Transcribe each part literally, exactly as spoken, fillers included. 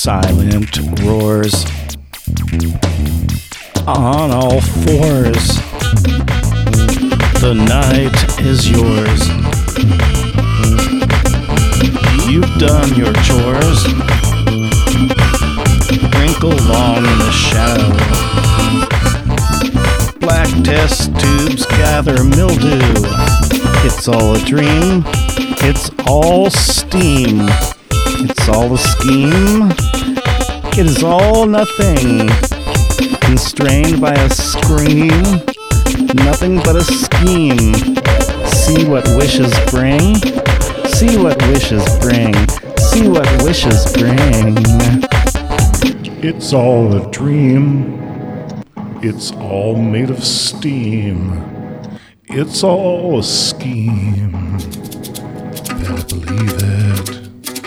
silent roars on all fours. The night is yours. You've done your chores. Wrinkle long in the shadow. Black test tubes gather mildew. It's all a dream. It's all steam. It's all a scheme. It is all nothing. Constrained by a scream. Nothing but a scheme. See what wishes bring. See what wishes bring. See what wishes bring. It's all a dream. It's all made of steam. It's all a scheme. Better believe it.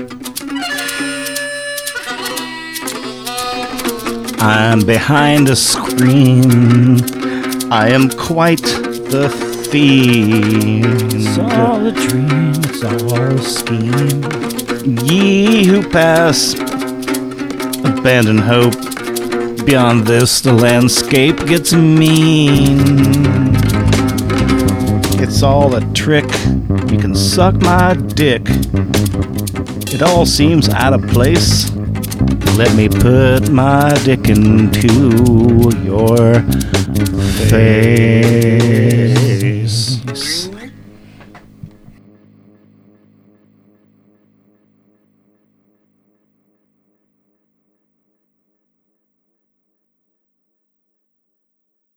I'm behind a screen. I am quite the fiend. It's all a dream, it's all a scheme. Ye who pass, abandon hope. Beyond this, the landscape gets mean. It's all a trick. You can suck my dick. It all seems out of place. Let me put my dick into your face.